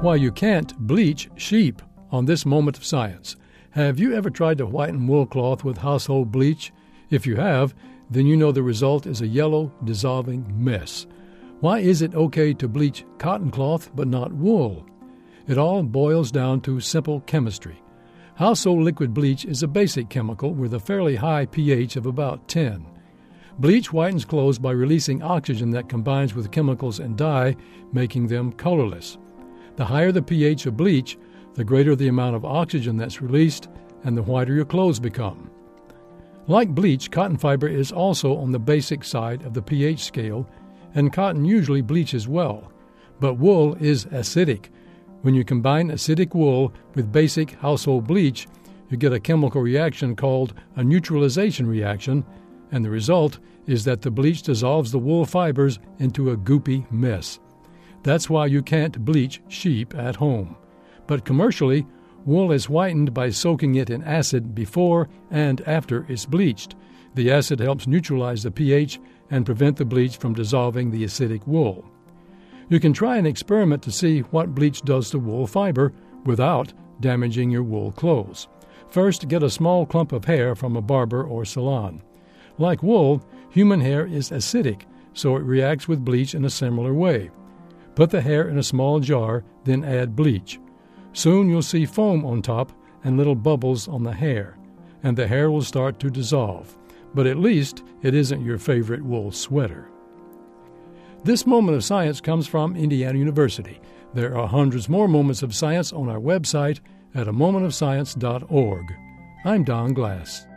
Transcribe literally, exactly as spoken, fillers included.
Why you can't bleach sheep on this Moment of Science. Have you ever tried to whiten wool cloth with household bleach? If you have, then you know the result is a yellow, dissolving mess. Why is it okay to bleach cotton cloth but not wool? It all boils down to simple chemistry. Household liquid bleach is a basic chemical with a fairly high pH of about ten. Bleach whitens clothes by releasing oxygen that combines with chemicals and dye, making them colorless. The higher the pH of bleach, the greater the amount of oxygen that's released, and the whiter your clothes become. Like bleach, cotton fiber is also on the basic side of the pH scale, and cotton usually bleaches well. But wool is acidic. When you combine acidic wool with basic household bleach, you get a chemical reaction called a neutralization reaction, and the result is that the bleach dissolves the wool fibers into a goopy mess. That's why you can't bleach sheep at home. But commercially, wool is whitened by soaking it in acid before and after it's bleached. The acid helps neutralize the pH and prevent the bleach from dissolving the acidic wool. You can try an experiment to see what bleach does to wool fiber without damaging your wool clothes. First, get a small clump of hair from a barber or salon. Like wool, human hair is acidic, so it reacts with bleach in a similar way. Put the hair in a small jar, then add bleach. Soon you'll see foam on top and little bubbles on the hair, and the hair will start to dissolve. But at least it isn't your favorite wool sweater. This Moment of Science comes from Indiana University. There are hundreds more moments of science on our website at a moment of science dot org. I'm Don Glass.